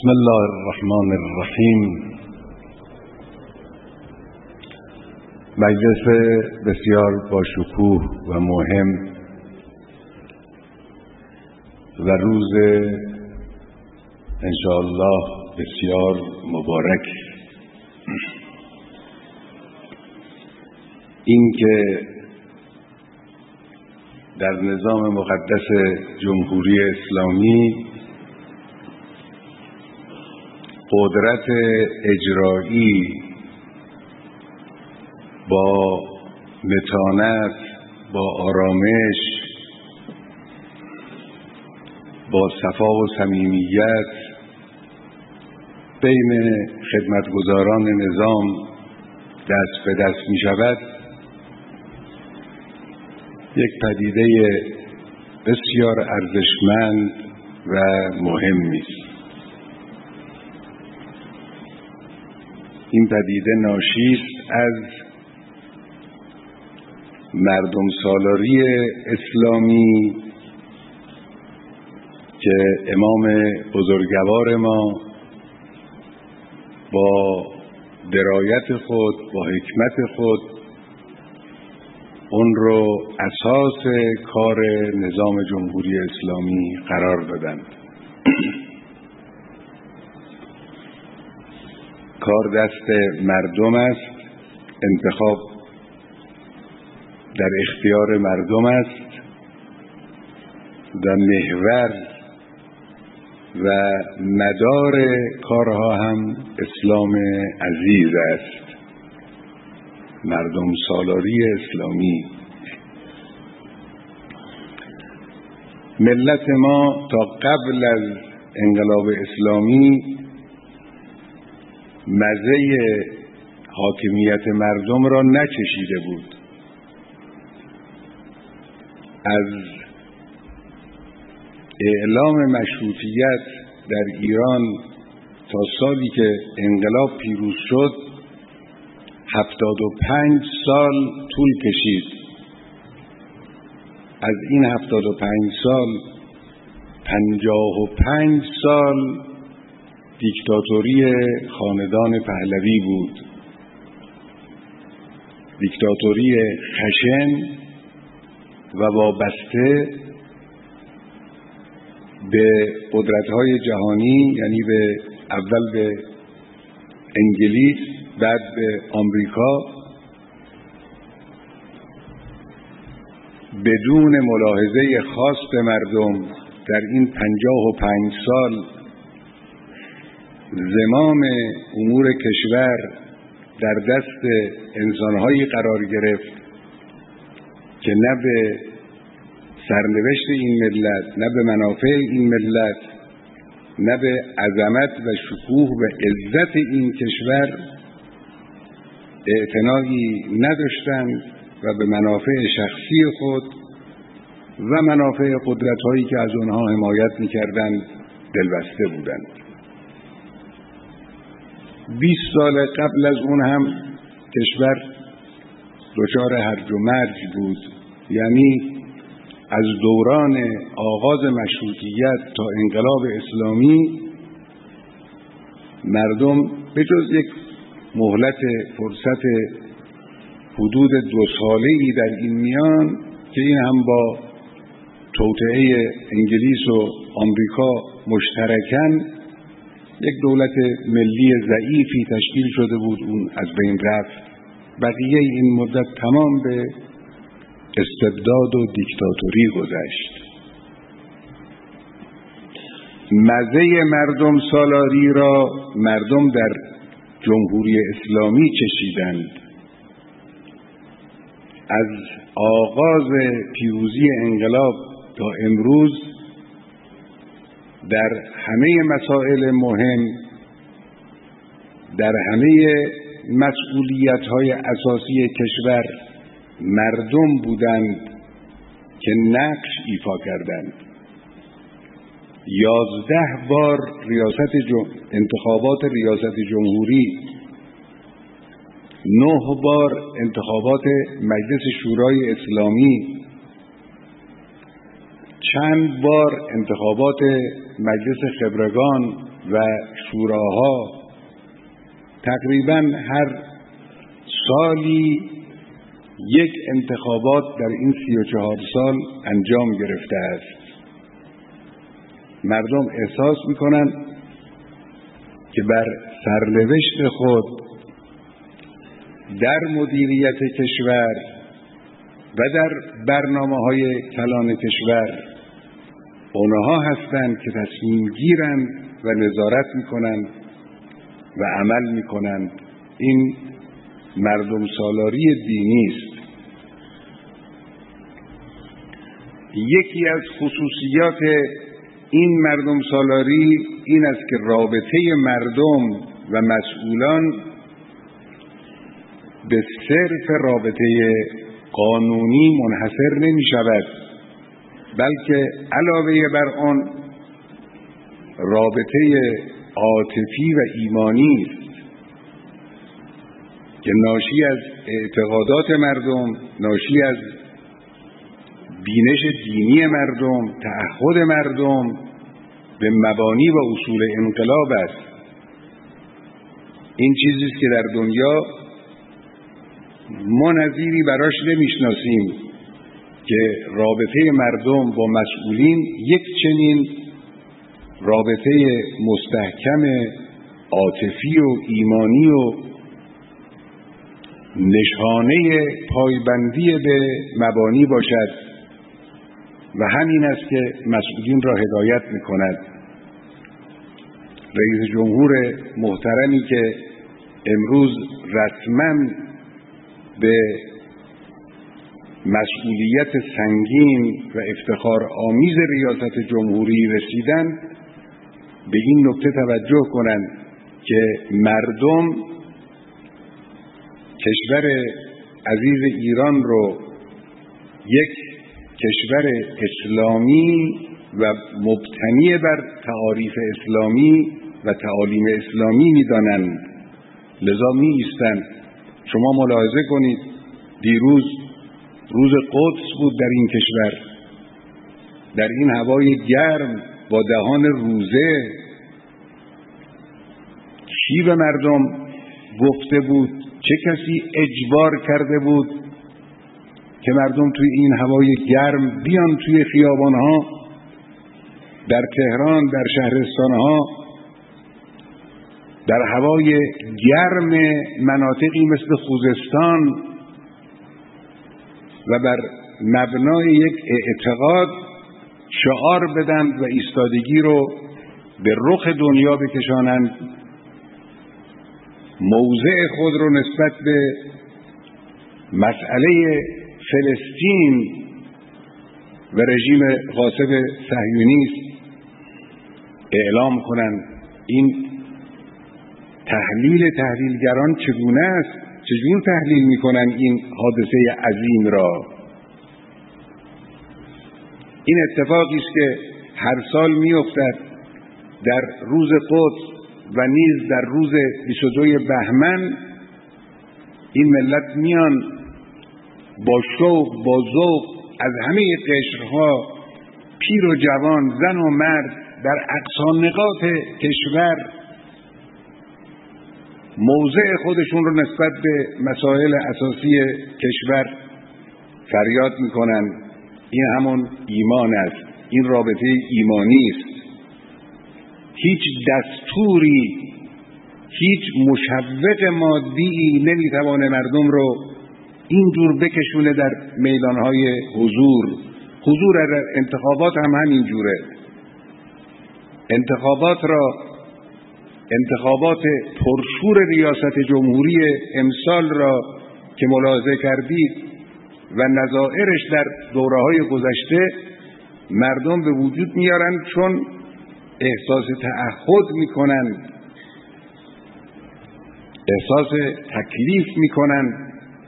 بسم الله الرحمن الرحیم. مجلس بسیار با شکوه و مهم و روز انشاءالله بسیار مبارک. این که در نظام مقدس جمهوری اسلامی قدرت اجرایی با متانت، با آرامش، با صفا و صمیمیت بین خدمتگزاران نظام دست به دست می شود، یک پدیده بسیار ارزشمند و مهمی است. این پدیده ناشی است از مردم سالاری اسلامی که امام بزرگوار ما با درایت خود، با حکمت خود اون رو اساس کار نظام جمهوری اسلامی قرار دادند. کار دست مردم است، انتخاب در اختیار مردم است و محور و مدار کارها هم اسلام عزیز است، مردم سالاری اسلامی. ملت ما تا قبل از انقلاب اسلامی مزه حاکمیت مردم را نچشیده بود. از اعلام مشروطیت در ایران تا سالی که انقلاب پیروز شد 75 سال طول کشید. از این 75 سال 55 سال دیکتاتوری خاندان پهلوی بود، دیکتاتوری خشن و وابسته به قدرت‌های جهانی، یعنی اول به انگلیس، بعد به آمریکا، بدون ملاحظه خاص به مردم در این 55 سال زمام امور کشور در دست انسان‌هایی قرار گرفت که نه به سرنوشت این ملت، نه به منافع این ملت، نه به عظمت و شکوه و عزت این کشور اعتنایی نداشتند و به منافع شخصی خود و منافع قدرت‌هایی که از آنها حمایت می‌کردند دلبسته بودند. 20 سال قبل از اون هم کشور دچار هرج و مرج بود، یعنی از دوران آغاز مشروطیت تا انقلاب اسلامی مردم به جز یک مهلت فرصت حدود 2 ساله‌ای در این میان که این هم با توطئه انگلیس و آمریکا مشترکاً یک دولت ملی ضعیفی تشکیل شده بود، اون از بین رفت. بقیه این مدت تمام به استبداد و دیکتاتوری گذشت. مزه مردم سالاری را مردم در جمهوری اسلامی چشیدند. از آغاز پیروزی انقلاب تا امروز در همه مسائل مهم، در همه مسئولیت‌های اساسی کشور مردم بودند که نقش ایفا کردند. 11 بار انتخابات ریاست جمهوری، 9 بار انتخابات مجلس شورای اسلامی، چند بار انتخابات مجلس خبرگان و شوراها تقریباً هر سالی یک انتخابات در این 34 سال انجام گرفته است. مردم احساس می‌کنند که بر سرنوشت خود در مدیریت کشور و در برنامه‌های کلان کشور اونها هستند که تصمیم گیرند و نظارت می‌کنند و عمل می‌کنند. این مردم سالاری دینی است. یکی از خصوصیات این مردم سالاری این است که رابطه مردم و مسئولان به صرف رابطه قانونی منحصر نمی شود، بلکه علاوه بر آن رابطه عاطفی و ایمانی است که ناشی از اعتقادات مردم، ناشی از بینش دینی مردم، تعهد مردم به مبانی و اصول انقلاب است. این چیزی است که در دنیا ما نظیری براش نمیشناسیم که رابطه مردم با مسئولین یک چنین رابطه مستحکم عاطفی و ایمانی و نشانه پایبندی به مبانی باشد و همین است که مسئولین را هدایت می‌کند. رئیس جمهور محترمی که امروز رسما به مسئولیت سنگین و افتخار آمیز ریاست جمهوری رسیدند به این نکته توجه کنند که مردم کشور عزیز ایران رو یک کشور اسلامی و مبتنی بر تعاریف اسلامی و تعالیم اسلامی می‌دانند، لذا می‌ایستند. شما ملاحظه کنید دیروز روز قدس بود در این کشور، در این هوای گرم با دهان روزه چی به مردم گفته بود؟ چه کسی اجبار کرده بود که مردم توی این هوای گرم بیان توی خیابانها در تهران، در شهرستانها، در هوای گرم مناطقی مثل خوزستان و بر مبنای یک اعتقاد شعار بدند و ایستادگی رو به رخ دنیا بکشانند، موضع خود رو نسبت به مسئله فلسطین و رژیم غاصب صهیونیست اعلام کنند. این تحلیلگران چگونه است؟ چجور تحلیل میکنن این حادثه عظیم را؟ این اتفاقی است که هر سال میافتد در روز قدس و نیز در روز 22 بهمن. این ملت میان با شوق، با ذوق از همه قشرها، پیر و جوان، زن و مرد، در اقصا نقاط کشور موضع خودشون رو نسبت به مسائل اساسی کشور فریاد میکنن. این همون ایمان است، این رابطه ایمانی است. هیچ دستوری، هیچ مشوق مادی نمیتوانه مردم رو اینجور بکشونه در میدانهای حضور در انتخابات هم همینجوره. انتخابات پرشور ریاست جمهوری امسال را که ملاحظه کردید و نظائرش در دوره‌های گذشته مردم به وجود میارن چون احساس تعهد میکنن، احساس تکلیف میکنن،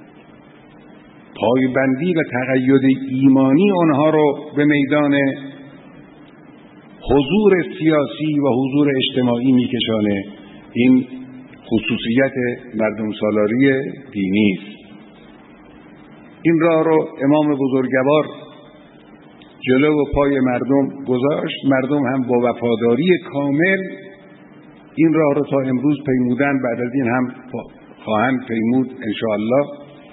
پایبندی و تقید ایمانی آنها رو به میدان حضور سیاسی و حضور اجتماعی میکشانه. این خصوصیت مردم سالاری دینی است. این راه رو امام بزرگوار جلو و پای مردم گذاشت. مردم هم با وفاداری کامل این راه رو تا امروز پیمودن، بعد از این هم خواهند پیمود انشاءالله.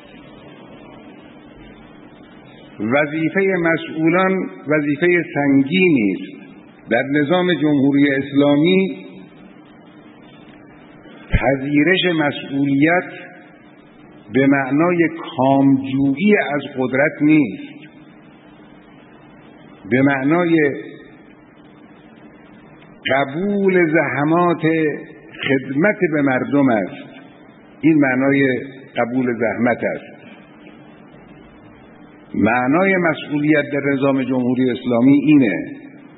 وظیفه مسئولان وظیفه سنگینی است. در نظام جمهوری اسلامی پذیرش مسئولیت به معنای کامجویی از قدرت نیست، به معنای قبول زحمات خدمت به مردم است. این معنای قبول زحمت است. معنای مسئولیت در نظام جمهوری اسلامی اینه: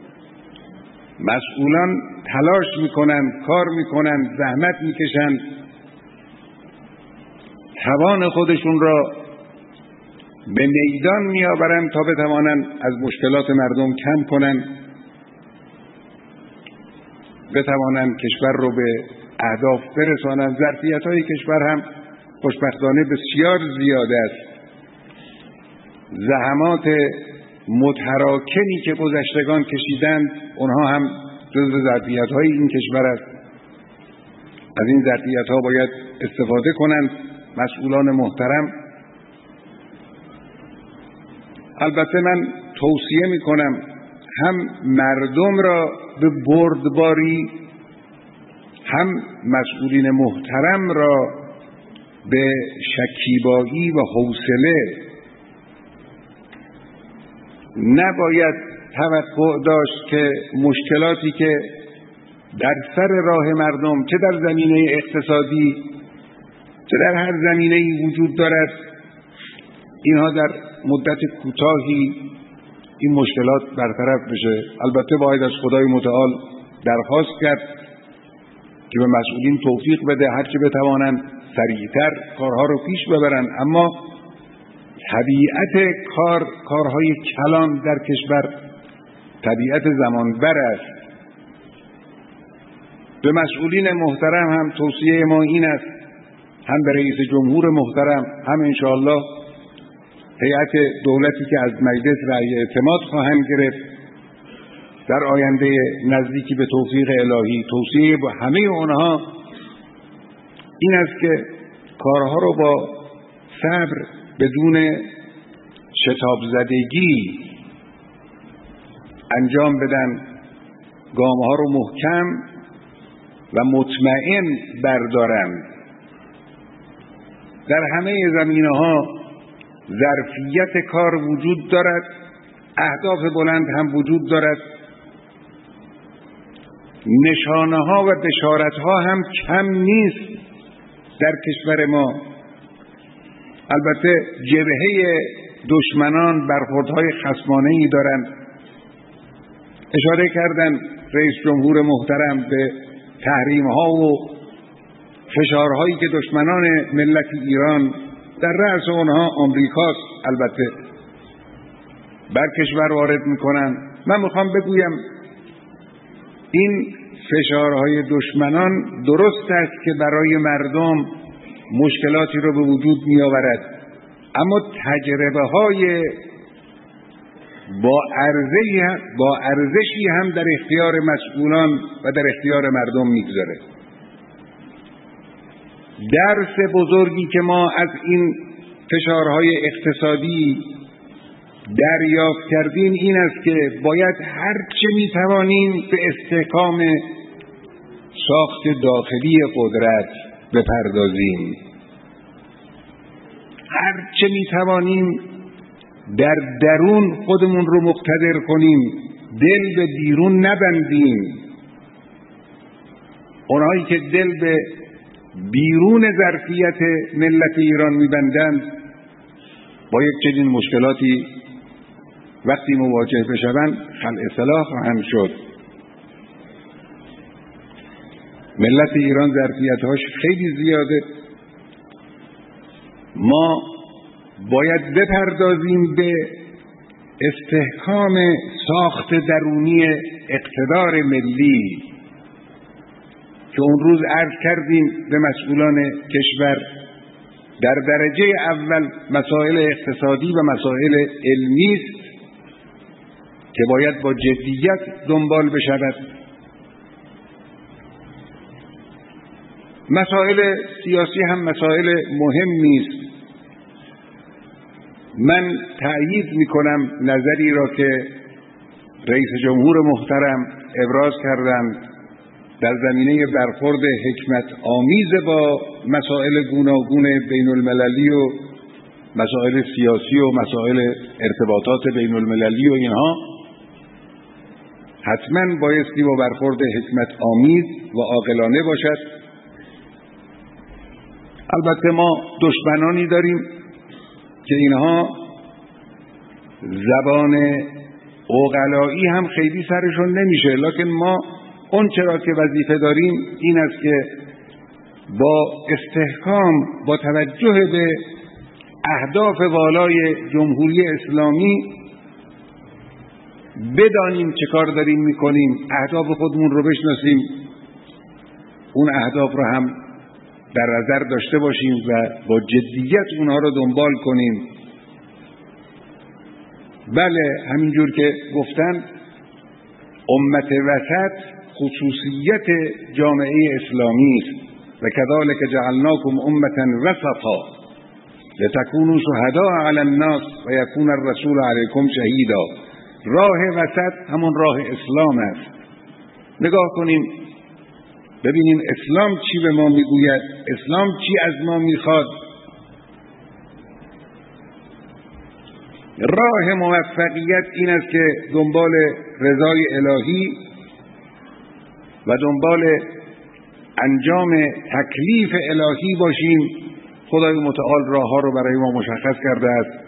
مسئولان تلاش میکنن، کار میکنن، زحمت میکشن، توان خودشون را به میدان میآورن تا بتوانند از مشکلات مردم کم کنن، بتوانند کشور رو به اهداف برسانند. ظرفیت‌های کشور هم خوشبختانه بسیار زیاده است. زحمات متراکمی که گذشتگان کشیدند، اونها هم جزو ظرفیت‌های این کشور است. از این ظرفیت‌ها باید استفاده کنند مسئولان محترم. البته من توصیه می‌کنم هم مردم را به بردباری، هم مسئولین محترم را به شکیبایی و حوصله. نباید توقع داشت که مشکلاتی که در سر راه مردم، چه در زمینه اقتصادی چه در هر زمینه‌ای وجود دارد، اینها در مدت کوتاهی این مشکلات برطرف بشه. البته باید از خدای متعال درخواست کرد که به مسئولین توفیق بده هرچه بتوانند سریعتر کارها رو پیش ببرن، اما طبیعت کارهای کلان در کشور طبیعت زمانبر است. به مسئولین محترم هم توصیه ما این است، هم به رئیس جمهور محترم، هم انشاءالله هیئت دولتی که از مجلس رأی اعتماد خواهند گرفت در آینده نزدیکی به توفیق الهی، توصیه با همه اونها این است که کارها رو با صبر، بدون شتاب زدگی انجام بدن، گامها رو محکم و مطمئن بردارند. در همه زمینه‌ها ظرفیت کار وجود دارد، اهداف بلند هم وجود دارد، نشانه‌ها و بشارت‌ها هم کم نیست در کشور ما. البته جبهه دشمنان برخوردهای خصمانه‌ای دارند. اشاره کردن رئیس جمهور محترم به تحریم‌ها و فشارهایی که دشمنان ملت ایران، در رأس اونها آمریکاست، البته بر کشور وارد میکنن. من میخوام بگویم این فشارهای دشمنان درست است که برای مردم مشکلاتی رو به وجود می آورد، اما تجربه های با ارزشی هم در اختیار مسئولان و در اختیار مردم میگذاره. درس بزرگی که ما از این فشارهای اقتصادی دریافت کردیم این است که باید هر چه میتوانیم به استحکام ساخت داخلی قدرت بپردازیم، هر چه میتوانیم در درون خودمون رو مقتدر کنیم، دل به بیرون نبندیم. اونهایی که دل به بیرون ظرفیت ملت ایران میبندند با یک چنین مشکلاتی وقتی مواجه بشوند خلع سلاح خواهند شد. ملت ایران ظرفیت‌هاش خیلی زیاده. ما باید بپردازیم به استحکام ساخت درونی اقتدار ملی که اون روز عرض کردیم به مسئولان کشور در درجه اول مسائل اقتصادی و مسائل علمی است که باید با جدیت دنبال بشود. مسائل سیاسی هم مسائل مهمی است. من تأیید میکنم نظری را که رئیس جمهور محترم ابراز کردند در زمینه برخورد حکمت آمیز با مسائل گوناگون بین المللی و مسائل سیاسی و مسائل ارتباطات بین المللی و اینها. حتما بایستی با برخورد حکمت آمیز و عاقلانه باشد. البته ما دشمنانی داریم که اینها زبان عقلایی هم خیلی سرشون نمیشه، لکن ما اون چرا که وظیفه داریم این است که با استحکام، با توجه به اهداف والای جمهوری اسلامی بدانیم چه کار داریم میکنیم، اهداف خودمون رو بشناسیم، اون اهداف رو هم در نظر داشته باشیم و با جدیت اونها رو دنبال کنیم. بله، همینجور که گفتن امت وسط خصوصیت جامعه اسلامی است و کذالک جعلناکم امة وسطا لتکونوا شهداء علی الناس و یکون الرسول علیکم شهیدا. راه وسط همون راه اسلام است. نگاه کنیم ببینیم اسلام چی به ما میگوید، اسلام چی از ما میخواد. راه موفقیت این است که دنبال رضای الهی و دنبال انجام تکلیف الهی باشیم. خدای متعال راه ها رو برای ما مشخص کرده است.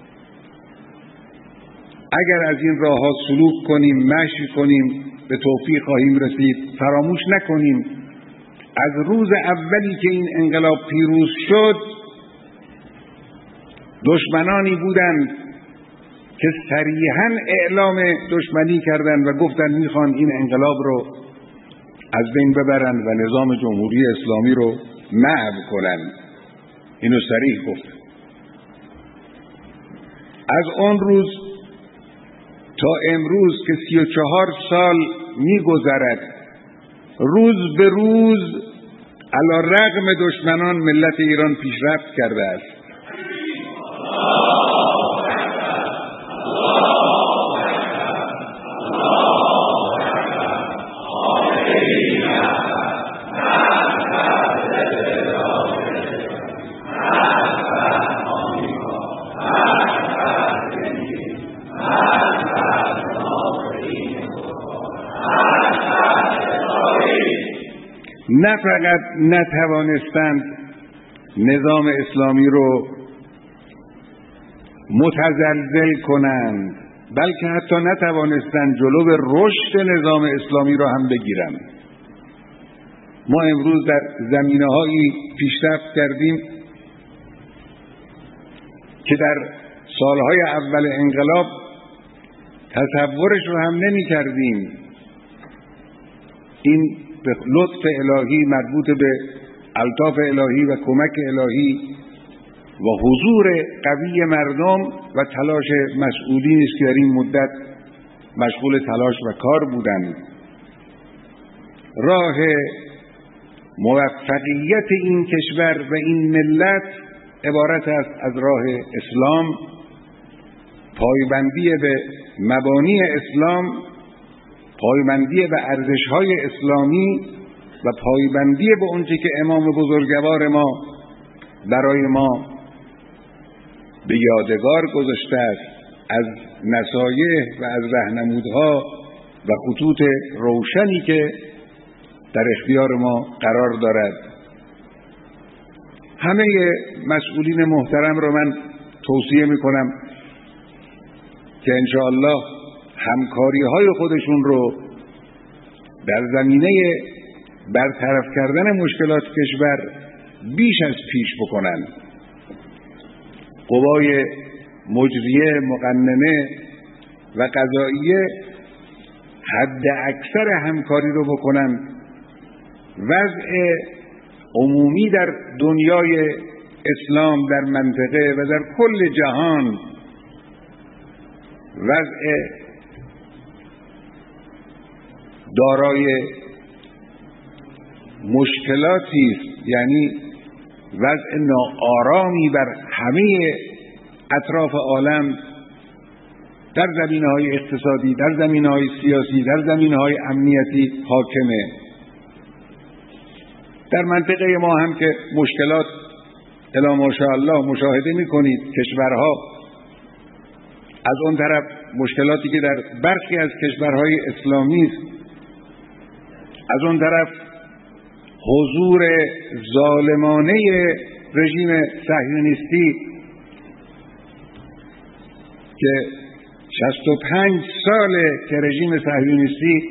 اگر از این راه ها سلوک کنیم، مشی کنیم، به توفیق خواهیم رسید. فراموش نکنیم از روز اولی که این انقلاب پیروز شد دشمنانی بودند که صریحاً اعلام دشمنی کردند و گفتند میخوان این انقلاب رو از بین ببرند و نظام جمهوری اسلامی رو محو کنند. اینو صریح گفت. از اون روز تا امروز که 34 سال میگذرد، روز به روز علی رغم دشمنان ملت ایران پیشرفت کرده است. نه فقط نتوانستند نظام اسلامی رو متزلزل کنند، بلکه حتی نتوانستند جلو رشد نظام اسلامی رو هم بگیرند. ما امروز در زمینه‌هایی پیشرفت کردیم که در سالهای اول انقلاب تصورش رو هم نمی کردیم. این به لطف الهی مربوط به الطاف الهی و کمک الهی و حضور قوی مردم و تلاش مسئولین است که در این مدت مشغول تلاش و کار بودند. راه موفقیت این کشور و این ملت عبارت است از راه اسلام، پایبندی به مبانی اسلام، پایبندی به ارزش‌های اسلامی و پایبندی به اونچه که امام بزرگوار ما برای ما به یادگار گذاشته است از نصایح و از راهنمودها و خطوط روشنی که در اختیار ما قرار دارد. همه مسئولین محترم را من توصیه می‌کنم که انشاءالله همکاری‌های خودشون رو در زمینه برطرف کردن مشکلات کشور بیش از پیش بکنن. قوای مجریه، مقننه و قضاییه حد اکثر همکاری رو بکنن. وضع عمومی در دنیای اسلام، در منطقه و در کل جهان وضع دارای مشکلاتی است، یعنی وضع ناآرامی بر همه اطراف عالم در زمینه‌های اقتصادی، در زمینه‌های سیاسی، در زمینه‌های امنیتی حاکمه. در منطقه ما هم که مشکلات الا ماشاءالله مشاهده می‌کنید، کشورها از اون طرف مشکلاتی که در برخی از کشورهای اسلامی است، از اون طرف حضور ظالمانه رژیم صهیونیستی که 65 ساله که رژیم صهیونیستی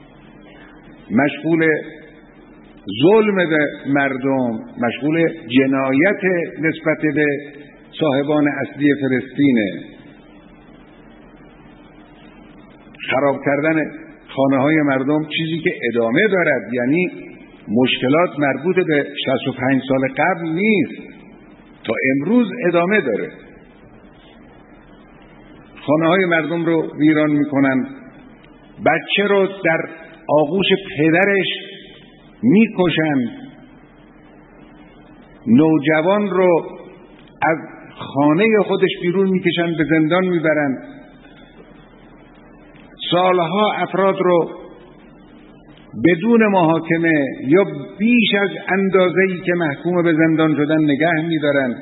مشغول ظلم به مردم، مشغول جنایت نسبت به صاحبان اصلی فلسطینه، خراب کردن خانه‌های مردم، چیزی که ادامه دارد. یعنی مشکلات مربوط به 65 سال قبل نیست، تا امروز ادامه داره. خانه‌های مردم رو ویران میکنن، بچه رو در آغوش پدرش میکشن، نوجوان رو از خانه خودش بیرون میکشن، به زندان میبرن، سالها افراد رو بدون محاکمه یا بیش از اندازه‌ای که محکوم به زندان شدن نگه میدارن،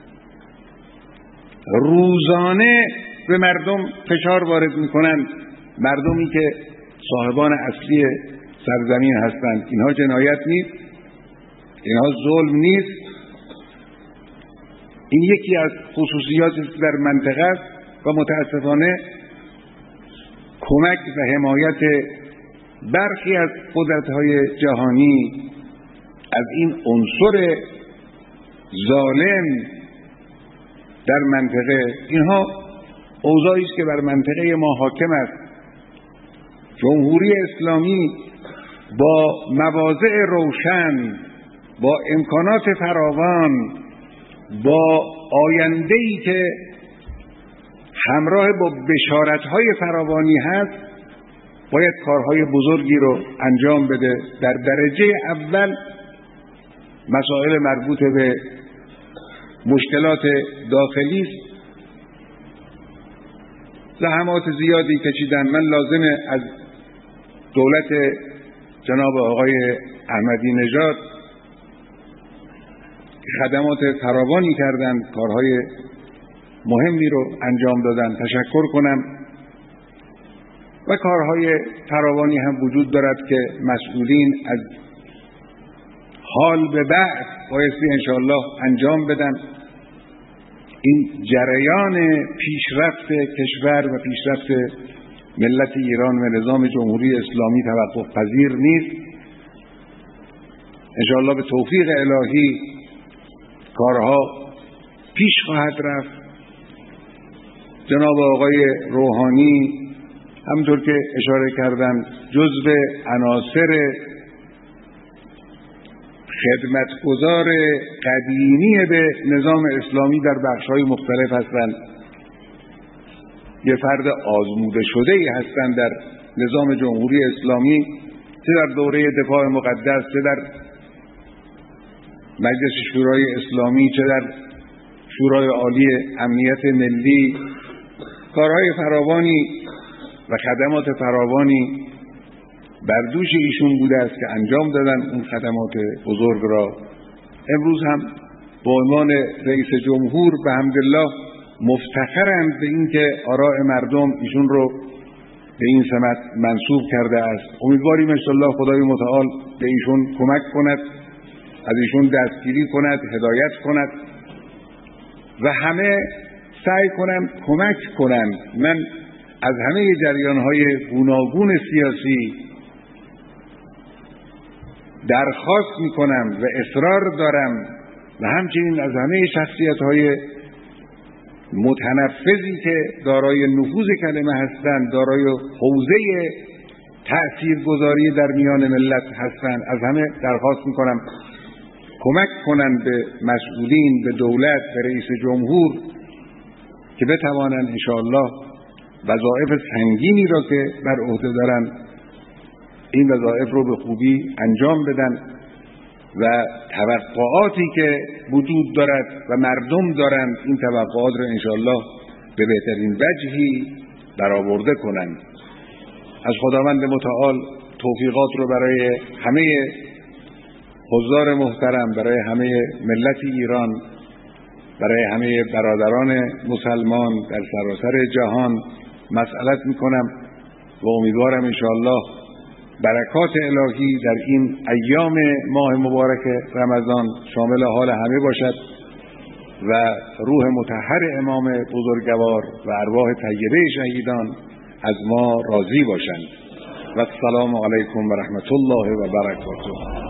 روزانه به مردم فشار وارد میکنن، مردمی که صاحبان اصلی سرزمین هستند. اینها جنایت نیست، اینها ظلم نیست. این یکی از خصوصیاتی است در منطقه است و متاسفانه کمک و حمایت برخی از قدرت‌های جهانی از این عنصر ظالم در منطقه، اینها اوضاعی است که بر منطقه ما حاکم است. جمهوری اسلامی با مواضع روشن، با امکانات فراوان، با آینده‌ای که همراه با بشارت‌های فراوانی هست، باید کارهای بزرگی رو انجام بده. در درجه اول مسائل مربوط به مشکلات داخلی است. زحمات زیادی کشیدن. من لازمه از دولت جناب آقای احمدی نژاد خدمات فراوانی کردن، کارهای مهمی رو انجام دادن، تشکر کنم. و کارهای فراوانی هم وجود دارد که مسئولین از حال به بعد بایستی انشاءالله انجام بدن. این جریان پیشرفت کشور و پیشرفت ملت ایران و نظام جمهوری اسلامی توقف پذیر نیست. انشاءالله به توفیق الهی کارها پیش خواهد رفت. جناب آقای روحانی همونطور که اشاره کردم جزو عناصر خدمتگزار قدیمی به نظام اسلامی در بخش‌های مختلف هستند. یه فرد آزموده شده‌ای هستند در نظام جمهوری اسلامی، چه در دوره دفاع مقدس، چه در مجلس شورای اسلامی، چه در شورای عالی امنیت ملی. کارهای فراوانی و خدمات فراوانی بر دوش ایشون بوده است که انجام دادن اون خدمات بزرگ را. امروز هم به عنوان رئیس جمهور به حمدالله مفتخرند به این که آراء مردم ایشون رو به این سمت منصوب کرده است. امیدواریم انشاءالله خدای متعال به ایشون کمک کند، از ایشون دستگیری کند، هدایت کند و همه سعی کنند کمک کنند. من از همه جریان‌های گوناگون سیاسی درخواست میکنم و اصرار دارم و همچنین از همه شخصیت‌های متنفذی که دارای نفوذ کلمه هستند، دارای حوزه تأثیرگذاری در میان ملت هستند، از همه درخواست میکنم کمک کنند به مسئولین، به دولت، به رئیس جمهور که بتوانند انشاءالله وظایف سنگینی را که بر عهده دارند این وظایف رو به خوبی انجام بدن و توقعاتی که وجود دارد و مردم دارند این توقعات را انشاءالله به بهترین وجهی برآورده کنند. از خداوند متعال توفیقات رو برای همه حضار محترم، برای همه ملت ایران، برای همه برادران مسلمان در سراسر جهان مسئلت میکنم و امیدوارم انشاءالله برکات الهی در این ایام ماه مبارک رمضان شامل حال همه باشد و روح مطهر امام بزرگوار و ارواح طیبه شهیدان از ما راضی باشند. و السلام علیکم و رحمت الله و برکاته.